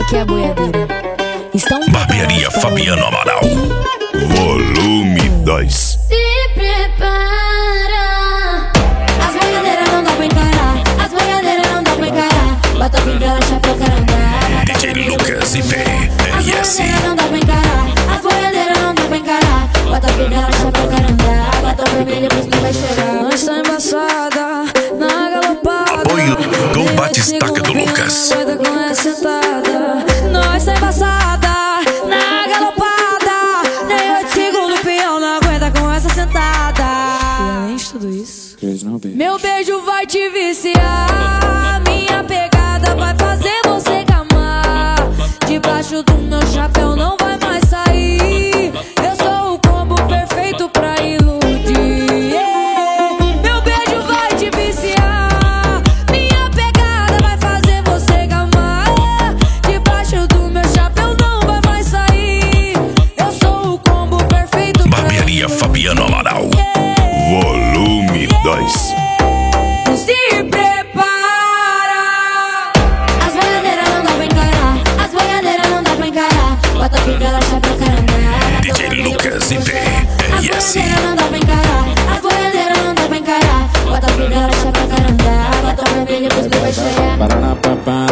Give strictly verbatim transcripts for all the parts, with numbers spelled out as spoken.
que é a boiadeira. Estão Barbearia Fabiano Amaral. Volume dois. Se prepara. As boiadeiras não dá pra encarar. As boiadeiras não dá pra encarar. Bota a fivela, chapéu, carandá. D J Lucas I P As R S. boiadeiras não dá pra encarar. As boiadeiras não dá pra encarar. Bota a fivela, chapéu, carandá. Bota o vermelho, pois não vai chorar. Nós tá embaçada, na galopada. Apoio do Batistaca do Lucas. Nós tá embaçada, na galopada. Nem oito segundos o peão não aguenta com essa sentada. E além de tudo isso, meu beijo vai te viciar. Minha pegada vai fazer você gamar. Debaixo do meu chapéu não vai mais sair. Eu sou o combo perfeito pra iludir. Yeah. Meu beijo vai te viciar. Minha pegada vai fazer você gamar. Debaixo do meu chapéu não vai mais sair. Eu sou o combo perfeito pra Barbearia iludir. Fabiano Amaral. Volume dois. Se prepara. As boiadeiras não dá pra encarar. As boiadeiras não dá pra encarar. Bota a fivela, chapéu, carandá. D J Lucas I P As R S. boiadeiras não dá pra encarar. As boiadeiras não dá pra encarar. Bota a fivela, chapéu, carandá. Bota o vermelho, pois não vai chorar.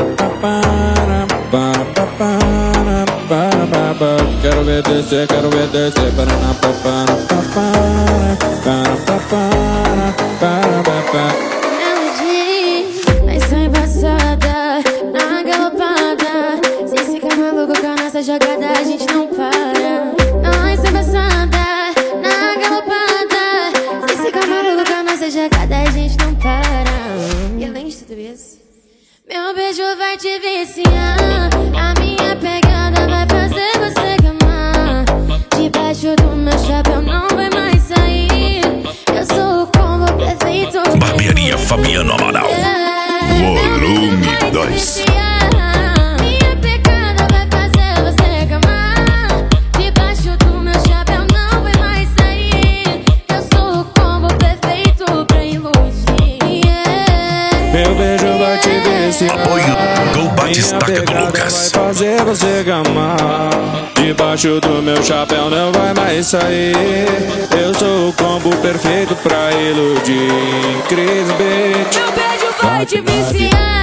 Quero ver descer, quero ver descer. Ela diz, mas sai embaçada, na galopada. Se fica maluco com a nossa jogada, a gente não para. Nós sai embaçada, na galopada. Se fica maluco com a nossa jogada, a gente não para. E além de tudo isso, meu beijo vai te viciar. A minha pegada vai fazer você gamar. Debaixo do meu chapéu não vai mais sair. Eu sou o combo perfeito. Barbearia Fabiano Amaral. Volume dois. Minha pegada vai fazer você gamar. Debaixo do meu chapéu não vai mais sair. Eu sou o combo perfeito pra iludir. Yeah. Meu beijo vai te viciar. Apoio do Minha Batistaca do pegada Lucas. vai fazer você gamar. Debaixo do meu chapéu não vai mais sair. Eu sou o combo perfeito pra iludir. Chris Beat. Meu beijo vai te viciar.